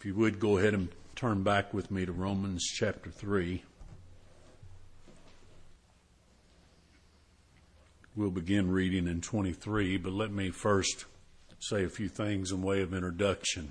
If you would go ahead and turn back with me to Romans chapter 3. We'll begin reading in 23, but let me first say a few things in way of introduction.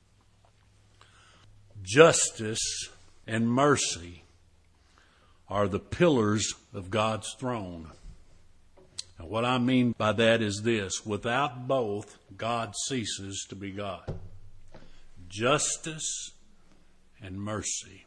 Justice and mercy are the pillars of God's throne. Now, what I mean by that is this: without both, God ceases to be God. Justice and mercy.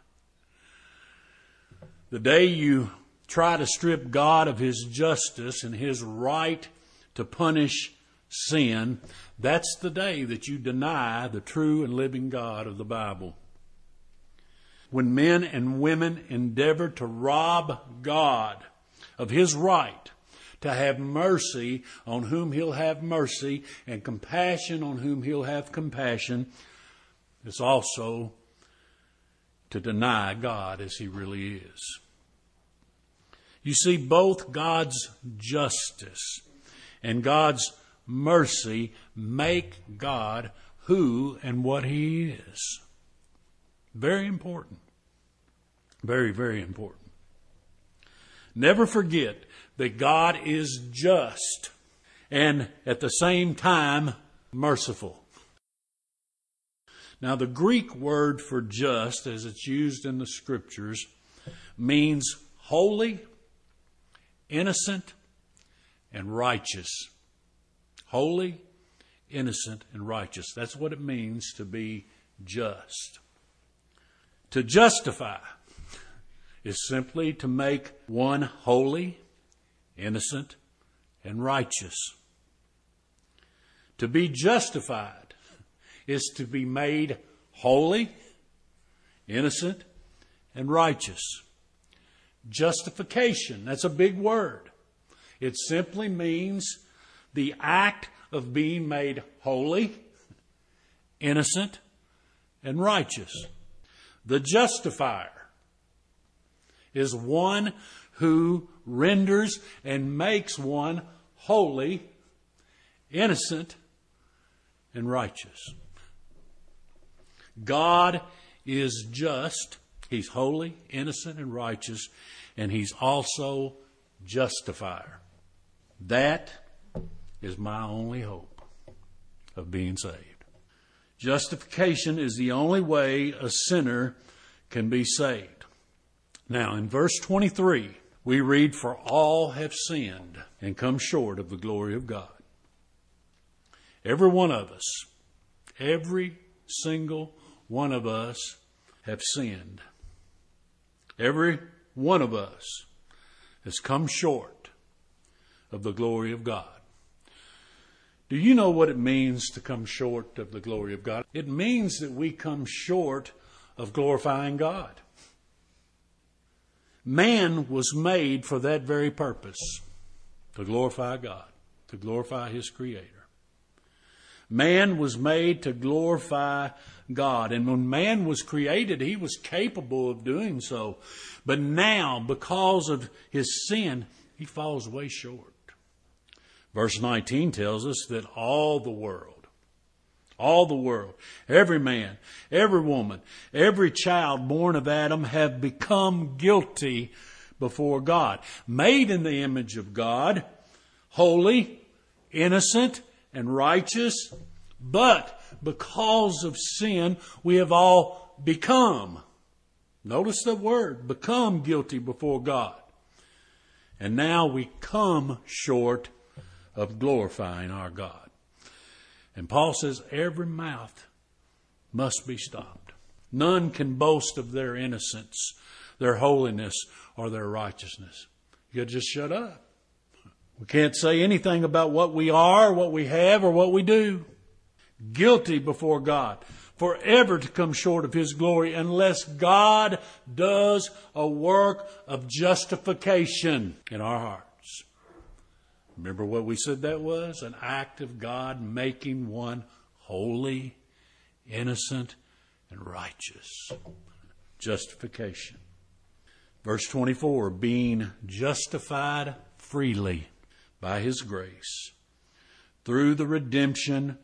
The day you try to strip God of His justice and His right to punish sin, that's the day that you deny the true and living God of the Bible. When men and women endeavor to rob God of His right to have mercy on whom He'll have mercy and compassion on whom He'll have compassion, it's also to deny God as He really is. You see, both God's justice and God's mercy make God who and what He is. Very important. Very, very important. Never forget that God is just and at the same time merciful. Now, the Greek word for just, as it's used in the Scriptures, means holy, innocent, and righteous. Holy, innocent, and righteous. That's what it means to be just. To justify is simply to make one holy, innocent, and righteous. To be justified is to be made holy, innocent, and righteous. Justification, that's a big word. It simply means the act of being made holy, innocent, and righteous. The justifier is one who renders and makes one holy, innocent, and righteous. God is just. He's holy, innocent, and righteous, and He's also justifier. That is my only hope of being saved. Justification is the only way a sinner can be saved. Now, in verse 23, we read, "For all have sinned and come short of the glory of God." Every one of us, every single one of us have sinned. Every one of us has come short of the glory of God. Do you know what it means to come short of the glory of God? It means that we come short of glorifying God. Man was made for that very purpose, to glorify God, to glorify His Creator. Man was made to glorify God. And when man was created, he was capable of doing so. But now, because of his sin, he falls way short. Verse 19 tells us that all the world, every man, every woman, every child born of Adam have become guilty before God. Made in the image of God, holy, innocent, and righteous, but because of sin, we have all become, notice the word, become guilty before God. And now we come short of glorifying our God. And Paul says every mouth must be stopped. None can boast of their innocence, their holiness, or their righteousness. You just shut up. We can't say anything about what we are, what we have, or what we do. Guilty before God, forever to come short of His glory unless God does a work of justification in our hearts. Remember what we said that was? An act of God making one holy, innocent, and righteous. Justification. Verse 24, being justified freely by His grace through the redemption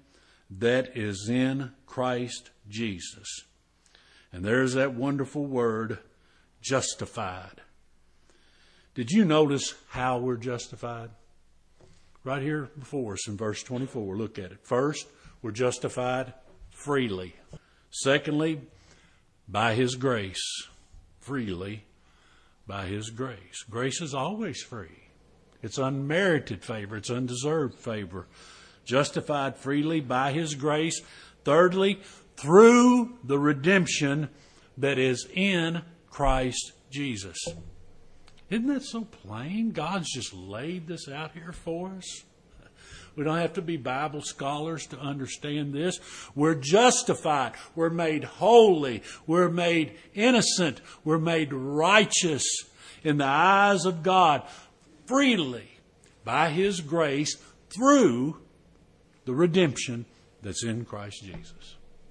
that is in Christ Jesus. And there's that wonderful word, justified. Did you notice how we're justified? Right here before us in verse 24, look at it. First, we're justified freely. Secondly, by His grace. Freely by His grace. Grace is always free. It's unmerited favor. It's undeserved favor. Justified freely by His grace. Thirdly, through the redemption that is in Christ Jesus. Isn't that so plain? God's just laid this out here for us. We don't have to be Bible scholars to understand this. We're justified. We're made holy. We're made innocent. We're made righteous in the eyes of God freely by His grace through the redemption that's in Christ Jesus.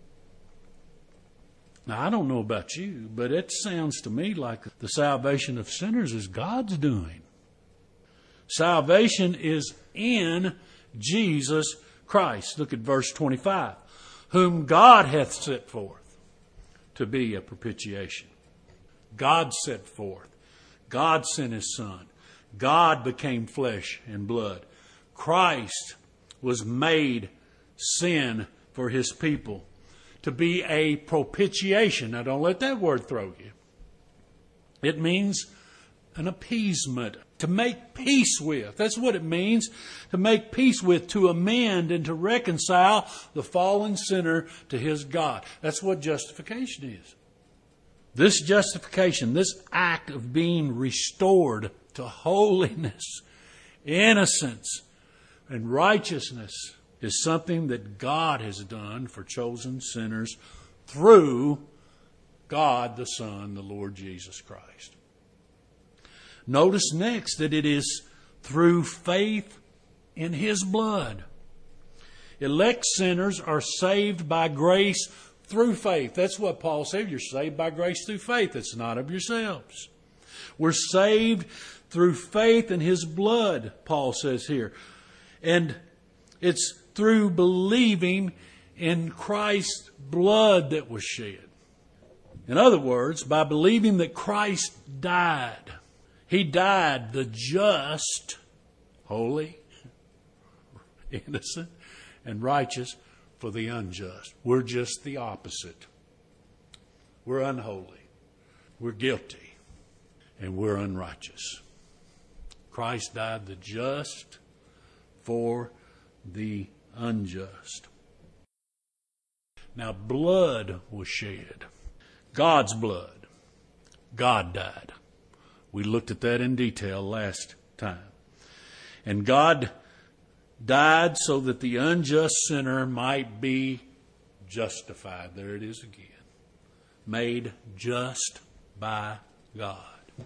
Now, I don't know about you, but it sounds to me like the salvation of sinners is God's doing. Salvation is in Jesus Christ. Look at verse 25. Whom God hath set forth to be a propitiation. God set forth. God sent His Son. God became flesh and blood. Christ was made sin for His people to be a propitiation. Now, don't let that word throw you. It means an appeasement, to make peace with. That's what it means, to make peace with, to amend and to reconcile the fallen sinner to his God. That's what justification is. This justification, this act of being restored to holiness, innocence, and righteousness is something that God has done for chosen sinners through God the Son, the Lord Jesus Christ. Notice next that it is through faith in His blood. Elect sinners are saved by grace through faith. That's what Paul said. You're saved by grace through faith. It's not of yourselves. We're saved through faith in His blood, Paul says here. And it's through believing in Christ's blood that was shed. In other words, by believing that Christ died. He died the just, holy, innocent, and righteous for the unjust. We're just the opposite. We're unholy. We're guilty. And we're unrighteous. Christ died the just for the unjust. Now, blood was shed. God's blood. God died. We looked at that in detail last time. And God died so that the unjust sinner might be justified. There it is again. Made just by God.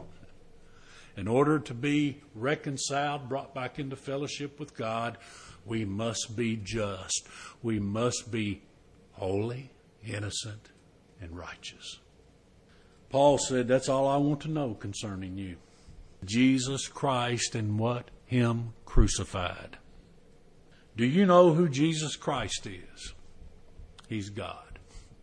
In order to be reconciled, brought back into fellowship with God, we must be just. We must be holy, innocent, and righteous. Paul said, that's all I want to know concerning you. Jesus Christ and what? Him crucified. Do you know who Jesus Christ is? He's God.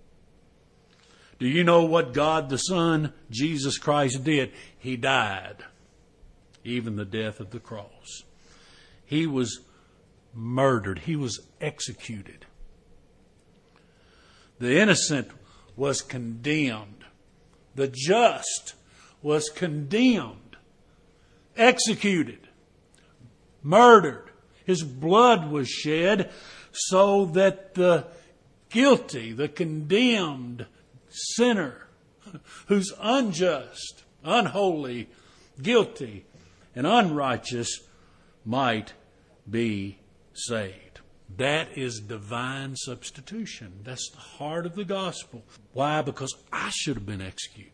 Do you know what God the Son, Jesus Christ, did? He died. Even the death of the cross. He was murdered. He was executed. The innocent was condemned. The just was condemned, executed, murdered. His blood was shed so that the guilty, the condemned sinner who's unjust, unholy, guilty, and unrighteous might be saved. That is divine substitution. That's the heart of the gospel. Why? Because I should have been executed.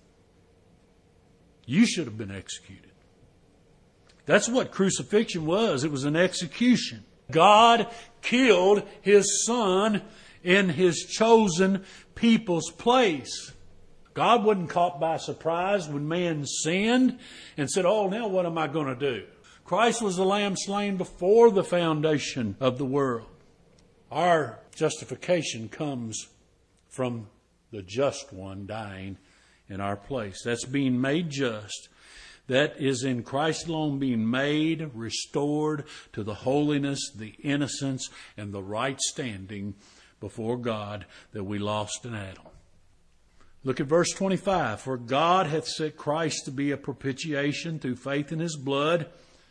You should have been executed. That's what crucifixion was. It was an execution. God killed His Son in His chosen people's place. God wasn't caught by surprise when man sinned and said, oh, now what am I going to do? Christ was the lamb slain before the foundation of the world. Our justification comes from the just one dying in our place. That's being made just. That is in Christ alone being made, restored to the holiness, the innocence, and the right standing before God that we lost in Adam. Look at verse 25. For God hath set Christ to be a propitiation through faith in his blood,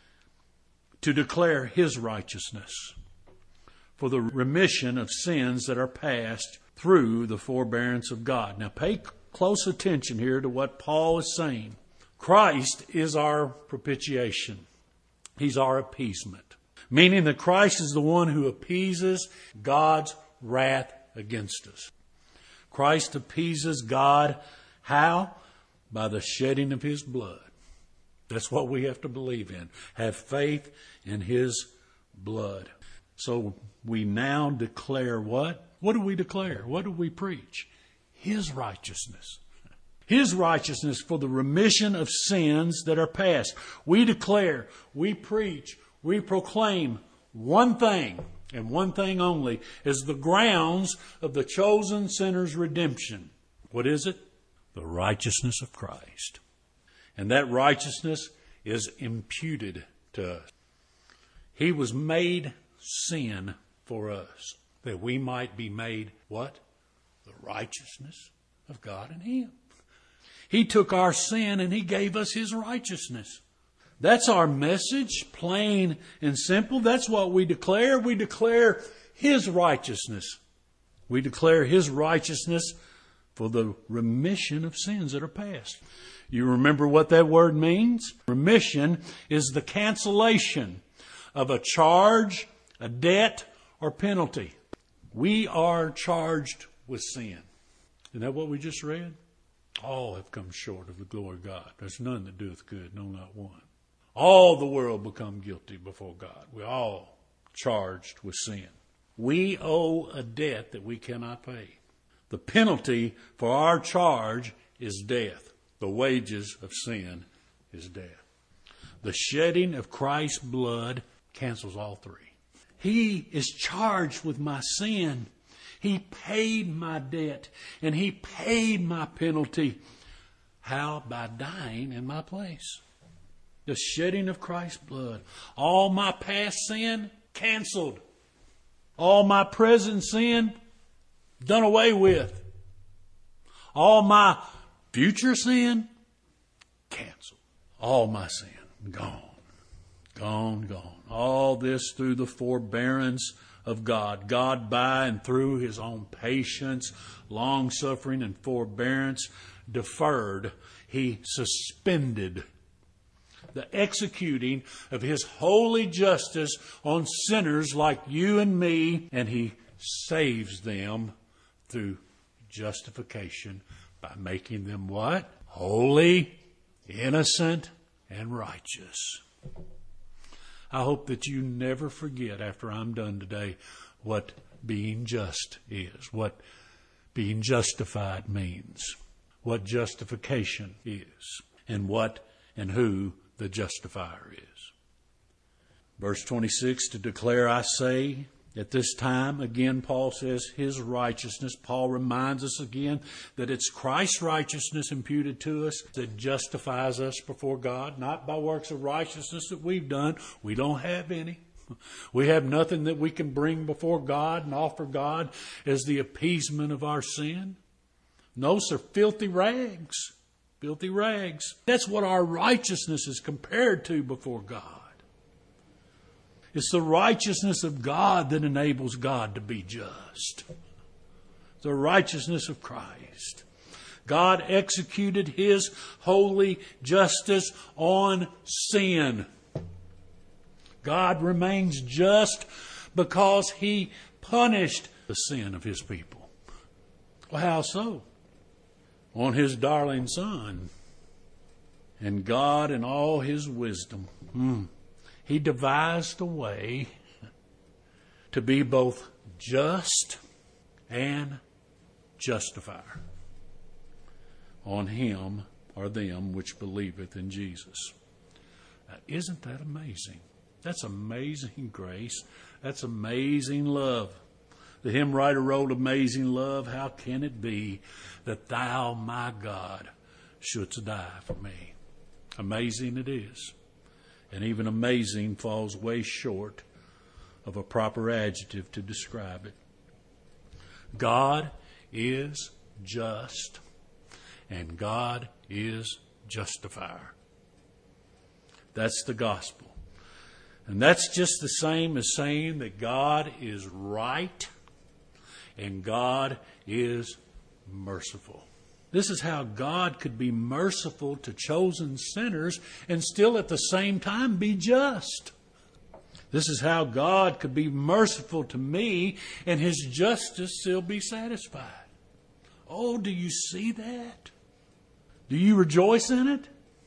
to declare his righteousness, for the remission of sins that are past through the forbearance of God. Now pay close attention here to what Paul is saying. Christ is our propitiation. He's our appeasement. Meaning that Christ is the one who appeases God's wrath against us. Christ appeases God. How? By the shedding of his blood. That's what we have to believe in. Have faith in his blood. So we now declare what? What do we declare? What do we preach? His righteousness. His righteousness for the remission of sins that are past. We declare, we preach, we proclaim one thing, and one thing only, is the grounds of the chosen sinner's redemption. What is it? The righteousness of Christ. And that righteousness is imputed to us. He was made sin for us, that we might be made what? The righteousness of God in him. He took our sin and he gave us his righteousness. That's our message, plain and simple. That's what we declare. We declare his righteousness. We declare his righteousness for the remission of sins that are past. You remember what that word means? Remission is the cancellation of a charge, a debt, or penalty. We are charged with sin. Isn't that what we just read? All have come short of the glory of God. There's none that doeth good, no, not one. All the world become guilty before God. We're all charged with sin. We owe a debt that we cannot pay. The penalty for our charge is death. The wages of sin is death. The shedding of Christ's blood cancels all three. He is charged with my sin. He paid my debt, and he paid my penalty. How? By dying in my place. The shedding of Christ's blood. All my past sin, canceled. All my present sin, done away with. All my future sin, canceled. All my sin, gone. Gone, gone. All this through the forbearance of God. God, by and through his own patience, long-suffering, and forbearance, deferred. He suspended the executing of his holy justice on sinners like you and me, and he saves them through justification by making them what? Holy, innocent, and righteous. I hope that you never forget after I'm done today what being just is, what being justified means, what justification is, and what and who the justifier is. Verse 26, to declare, I say, at this time, again, Paul says, his righteousness. Paul reminds us again that it's Christ's righteousness imputed to us that justifies us before God, not by works of righteousness that we've done. We don't have any. We have nothing that we can bring before God and offer God as the appeasement of our sin. No, sir, filthy rags. Filthy rags. That's what our righteousness is compared to before God. It's the righteousness of God that enables God to be just. The righteousness of Christ. God executed his holy justice on sin. God remains just because he punished the sin of his people. Well, how so? On his darling Son. And God in all his wisdom, he devised a way to be both just and justifier. On him or them which believeth in Jesus. Now, isn't that amazing? That's amazing grace. That's amazing love. The hymn writer wrote, "Amazing love, how can it be that thou, my God, shouldst die for me?" Amazing it is. And even amazing falls way short of a proper adjective to describe it. God is just, and God is justifier. That's the gospel. And that's just the same as saying that God is right and God is merciful. This is how God could be merciful to chosen sinners and still at the same time be just. This is how God could be merciful to me and His justice still be satisfied. Oh, do you see that? Do you rejoice in it?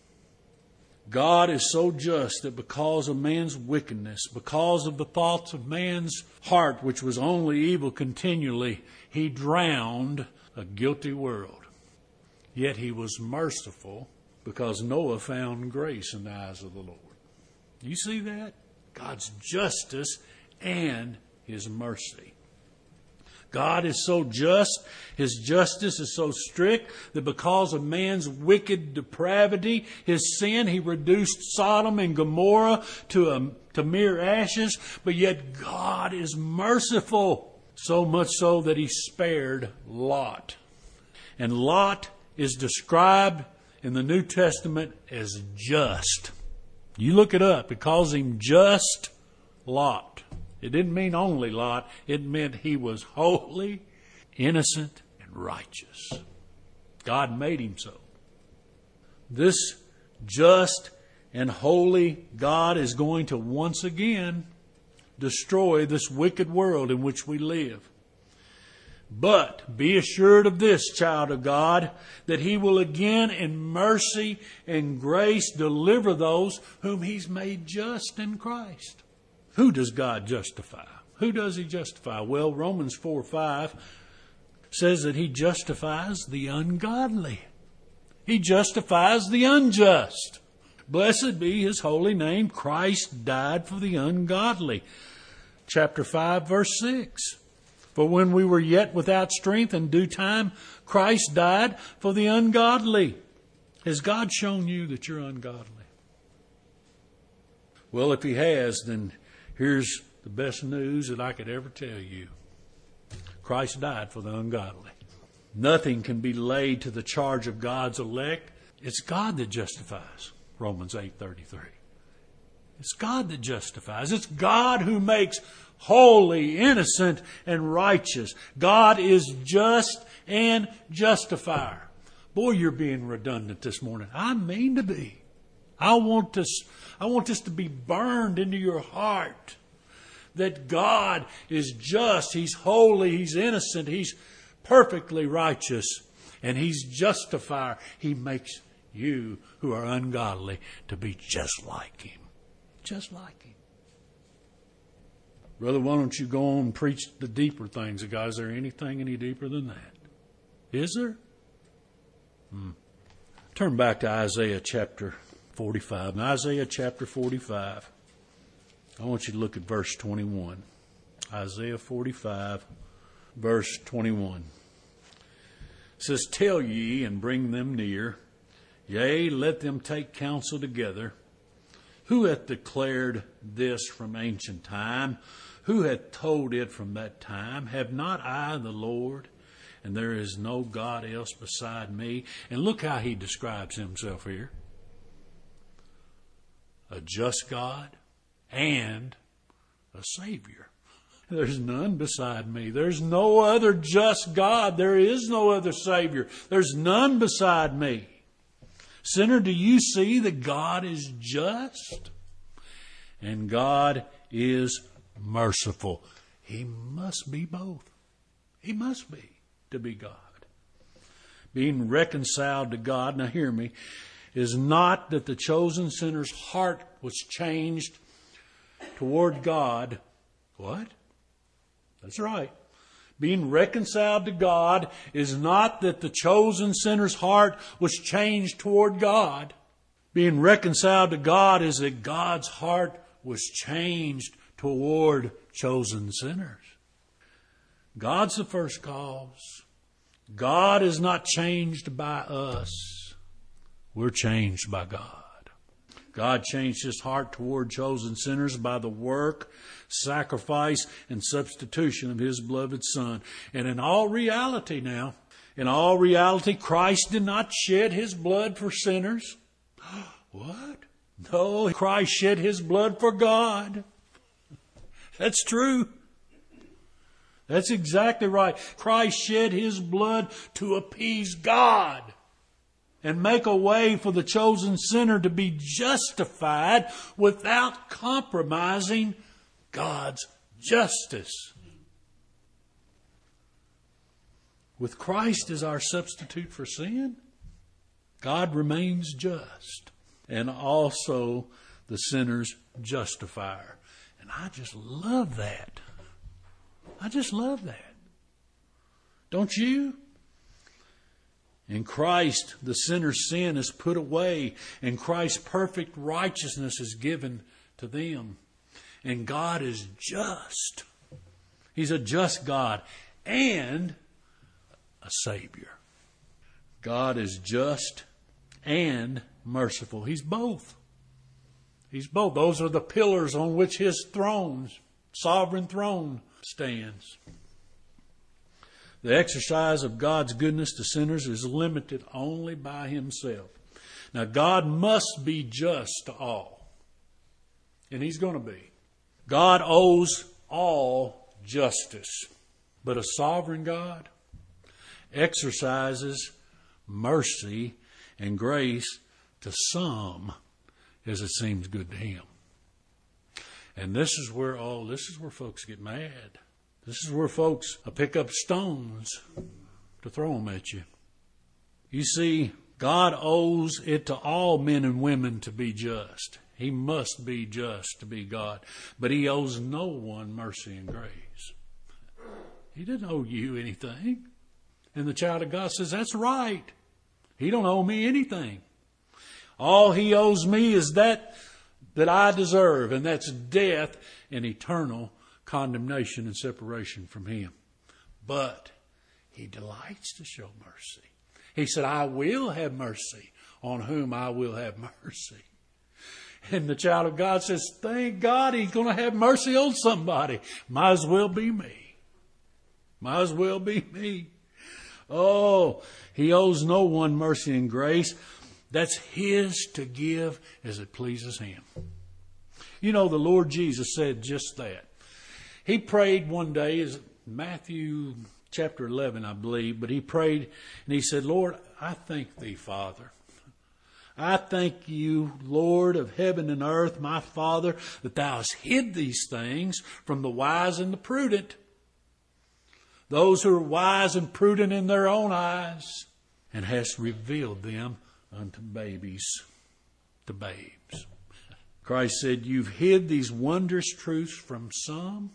God is so just that because of man's wickedness, because of the thoughts of man's heart, which was only evil continually, He drowned a guilty world. Yet He was merciful because Noah found grace in the eyes of the Lord. You see that? God's justice and His mercy. God is so just, His justice is so strict that because of man's wicked depravity, his sin, He reduced Sodom and Gomorrah to mere ashes. But yet God is merciful, so much so that He spared Lot. And Lot is described in the New Testament as just. You look it up. It calls him just Lot. It didn't mean only Lot. It meant he was holy, innocent, and righteous. God made him so. This just and holy God is going to once again destroy this wicked world in which we live. But be assured of this, child of God, that He will again in mercy and grace deliver those whom He's made just in Christ. Who does God justify? Who does He justify? Well, Romans 4:5 says that He justifies the ungodly. He justifies the unjust. Blessed be His holy name. Christ died for the ungodly. Chapter 5, verse 6. For when we were yet without strength in due time, Christ died for the ungodly. Has God shown you that you're ungodly? Well, if He has, then here's the best news that I could ever tell you. Christ died for the ungodly. Nothing can be laid to the charge of God's elect. It's God that justifies. Romans 8:33. It's God that justifies. It's God who makes holy, innocent, and righteous. God is just and justifier. Boy, you're being redundant this morning. I mean to be. I want this to be burned into your heart. That God is just. He's holy. He's innocent. He's perfectly righteous. And He's justifier. He makes you who are ungodly to be just like Him. Just like Him. Brother, why don't you go on and preach the deeper things of God? Is there anything any deeper than that? Is there? Turn back to Isaiah chapter 45. In Isaiah chapter 45, I want you to look at verse 21. Isaiah 45, verse 21. It says, Tell ye and bring them near, yea, let them take counsel together. Who hath declared this from ancient time? Who hath told it from that time? Have not I the Lord? And there is no God else beside me. And look how He describes Himself here. A just God and a Savior. There's none beside me. There's no other just God. There is no other Savior. There's none beside me. Sinner, do you see that God is just and God is merciful? He must be both. He must be to be God. Being reconciled to God, now hear me, is not that the chosen sinner's heart was changed toward God. What? That's right. Being reconciled to God is not that the chosen sinner's heart was changed toward God. Being reconciled to God is that God's heart was changed toward chosen sinners. God's the first cause. God is not changed by us. We're changed by God. God changed His heart toward chosen sinners by the work, sacrifice, and substitution of His beloved Son. And in all reality, Christ did not shed His blood for sinners. What? No, Christ shed His blood for God. That's true. That's exactly right. Christ shed His blood to appease God and make a way for the chosen sinner to be justified without compromising God's justice. With Christ as our substitute for sin, God remains just and also the sinner's justifier. And I just love that. I just love that. Don't you? In Christ, the sinner's sin is put away, and Christ's perfect righteousness is given to them. And God is just. He's a just God and a Savior. God is just and merciful. He's both. He's both. Those are the pillars on which His throne, sovereign throne, stands. The exercise of God's goodness to sinners is limited only by Himself. Now, God must be just to all. And He's going to be. God owes all justice. But a sovereign God exercises mercy and grace to some as it seems good to Him. And this is where folks get mad. This is where folks pick up stones to throw them at you. You see, God owes it to all men and women to be just. He must be just to be God. But He owes no one mercy and grace. He didn't owe you anything. And the child of God says, that's right. He don't owe me anything. All He owes me is that I deserve, and that's death and eternal condemnation and separation from Him. But He delights to show mercy. He said, I will have mercy on whom I will have mercy. And the child of God says, thank God He's going to have mercy on somebody. Might as well be me. Might as well be me. Oh, He owes no one mercy and grace. That's His to give as it pleases Him. You know, the Lord Jesus said just that. He prayed one day, is Matthew chapter 11, I believe, but He prayed and He said, Lord, I thank Thee, Father. I thank You, Lord of heaven and earth, my Father, that Thou hast hid these things from the wise and the prudent, those who are wise and prudent in their own eyes, and hast revealed them unto babes, to babes. Christ said, you've hid these wondrous truths from some,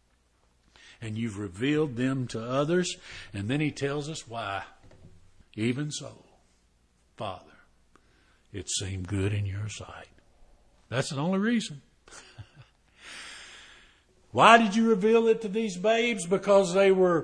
and you've revealed them to others. And then He tells us why. Even so, Father, it seemed good in Your sight. That's the only reason. Why did You reveal it to these babes? Because they were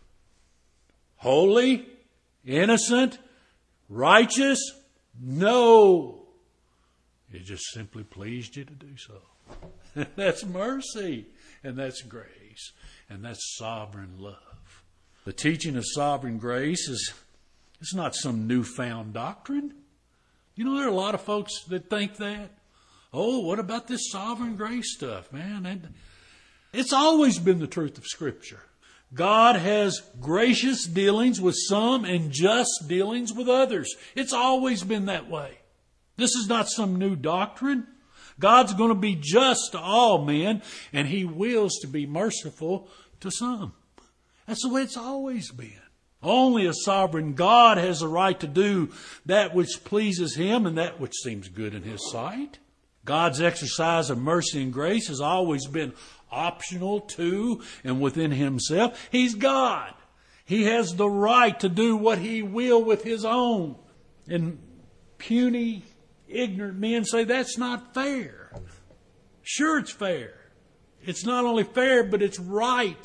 holy, innocent, righteous? No. It just simply pleased You to do so. That's mercy, and that's grace, and that's sovereign love. The teaching of sovereign grace it's not some newfound doctrine. You know, there are a lot of folks that think that. Oh, what about this sovereign grace stuff, man? It's always been the truth of Scripture. God has gracious dealings with some and just dealings with others. It's always been that way. This is not some new doctrine. God's going to be just to all men, and He wills to be merciful to some. That's the way it's always been. Only a sovereign God has the right to do that which pleases Him and that which seems good in His sight. God's exercise of mercy and grace has always been optional to and within Himself. He's God. He has the right to do what He will with His own. And puny, ignorant men say that's not fair. Sure, it's fair. It's not only fair, but it's right.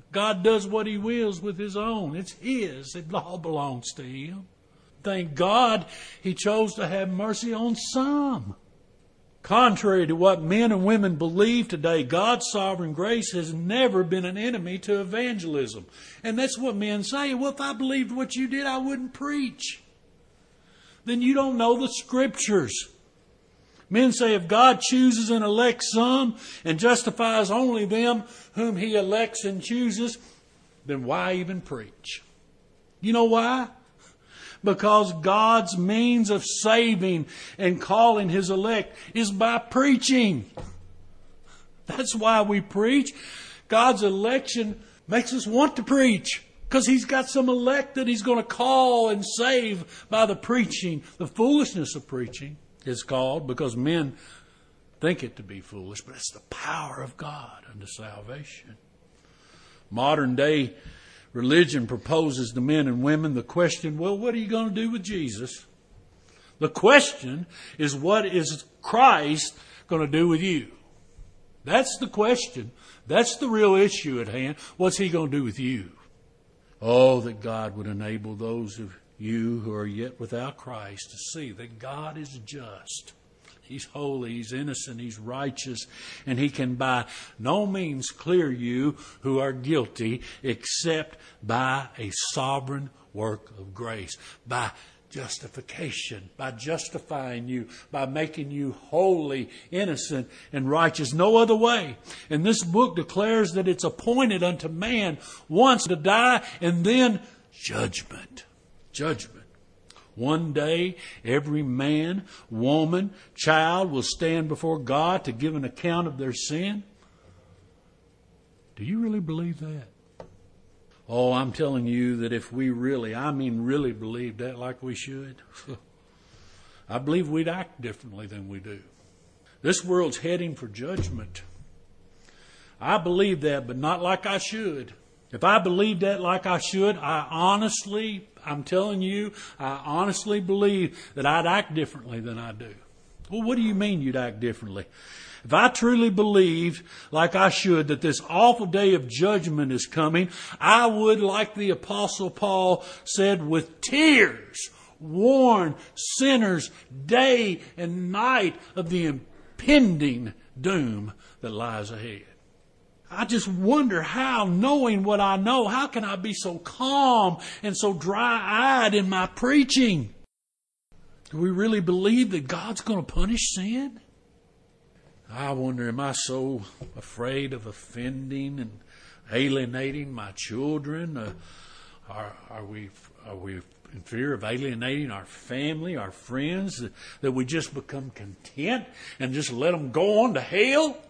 God does what He wills with His own. It's His. It all belongs to Him. Thank God He chose to have mercy on some. Contrary to what men and women believe today, God's sovereign grace has never been an enemy to evangelism. And that's what men say. Well, if I believed what you did, I wouldn't preach. Then you don't know the Scriptures. Men say if God chooses and elects some and justifies only them whom He elects and chooses, then why even preach? You know why? Because God's means of saving and calling His elect is by preaching. That's why we preach. God's election makes us want to preach. Because He's got some elect that He's going to call and save by the preaching. The foolishness of preaching is called because men think it to be foolish, but it's the power of God unto salvation. Modern day religion proposes to men and women the question, well, what are you going to do with Jesus? The question is, what is Christ going to do with you? That's the question. That's the real issue at hand. What's He going to do with you? Oh, that God would enable those of you who are yet without Christ to see that God is just. He's holy, He's innocent, He's righteous, and He can by no means clear you who are guilty except by a sovereign work of grace, by justification, by justifying you, by making you holy, innocent, and righteous. No other way. And this book declares that it's appointed unto man once to die and then judgment. Judgment. One day, every man, woman, child will stand before God to give an account of their sin. Do you really believe that? Oh, I'm telling you that if we really believe that like we should, I believe we'd act differently than we do. This world's heading for judgment. I believe that, but not like I should. If I believed that like I should, I'm telling you, I honestly believe that I'd act differently than I do. Well, what do you mean you'd act differently? If I truly believed, like I should, that this awful day of judgment is coming, I would, like the Apostle Paul said, with tears, warn sinners day and night of the impending doom that lies ahead. I just wonder how, knowing what I know, how can I be so calm and so dry-eyed in my preaching? Do we really believe that God's going to punish sin? I wonder, am I so afraid of offending and alienating my children? Are we in fear of alienating our family, our friends, that we just become content and just let them go on to hell?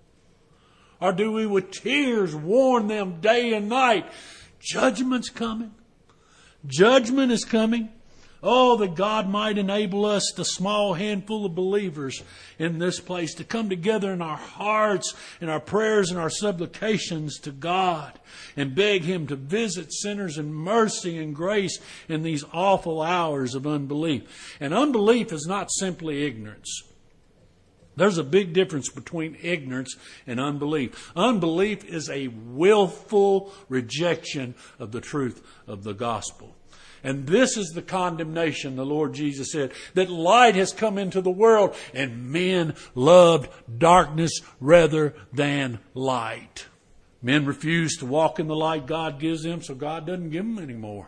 Or do we with tears warn them day and night? Judgment's coming. Judgment is coming. Oh, that God might enable us, the small handful of believers in this place, to come together in our hearts, in our prayers and our supplications to God and beg Him to visit sinners in mercy and grace in these awful hours of unbelief. And unbelief is not simply ignorance. There's a big difference between ignorance and unbelief. Unbelief is a willful rejection of the truth of the gospel. And this is the condemnation, the Lord Jesus said, that light has come into the world and men loved darkness rather than light. Men refuse to walk in the light God gives them, so God doesn't give them any more.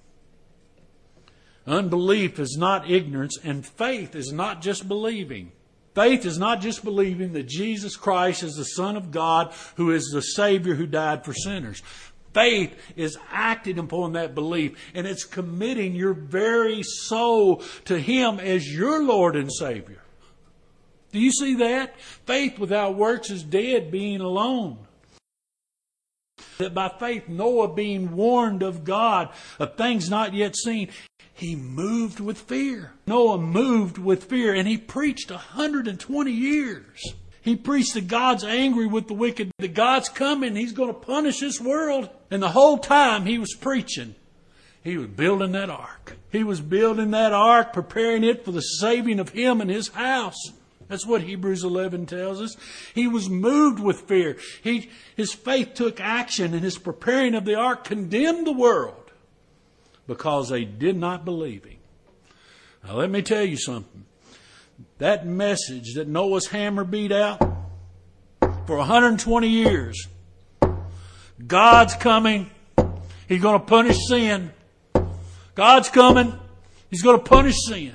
Unbelief is not ignorance, and faith is not just believing. Faith is not just believing that Jesus Christ is the Son of God, who is the Savior who died for sinners. Faith is acting upon that belief, and it's committing your very soul to Him as your Lord and Savior. Do you see that? Faith without works is dead, being alone. That by faith Noah, being warned of God of things not yet seen, he moved with fear. Noah moved with fear, and he preached 120 years. He preached that God's angry with the wicked, that God's coming, He's going to punish this world. And the whole time he was preaching, he was building that ark. He was building that ark, preparing it for the saving of him and his house. That's what Hebrews 11 tells us. He was moved with fear. His faith took action, and his preparing of the ark condemned the world because they did not believe him. Now let me tell you something. That message that Noah's hammer beat out for 120 years, God's coming. He's going to punish sin. God's coming. He's going to punish sin.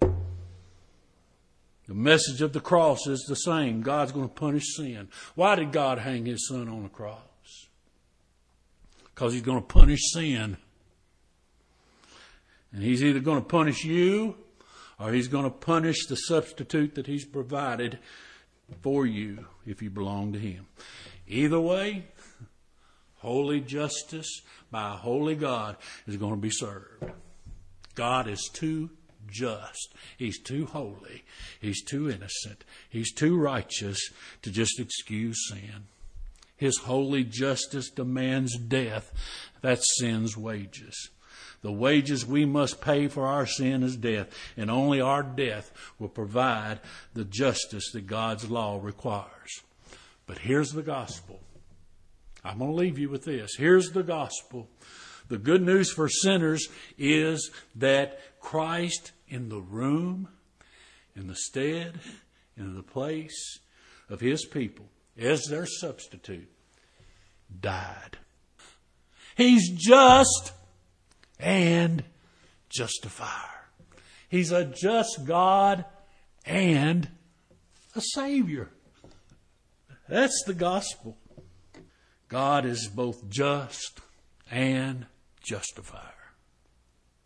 The message of the cross is the same. God's going to punish sin. Why did God hang his son on the cross? Because he's going to punish sin. And he's either going to punish you or he's going to punish the substitute that he's provided for you if you belong to him. Either way, holy justice by a holy God is going to be served. God is too just. He's too holy. He's too innocent. He's too righteous to just excuse sin. His holy justice demands death. That's sin's wages. The wages we must pay for our sin is death, and only our death will provide the justice that God's law requires. But here's the gospel. I'm going to leave you with this. Here's the gospel. The good news for sinners is that Christ in the room, in the stead, in the place of his people, as their substitute, died. He's just and justifier. He's a just God and a Savior. That's the gospel. God is both just and justifier.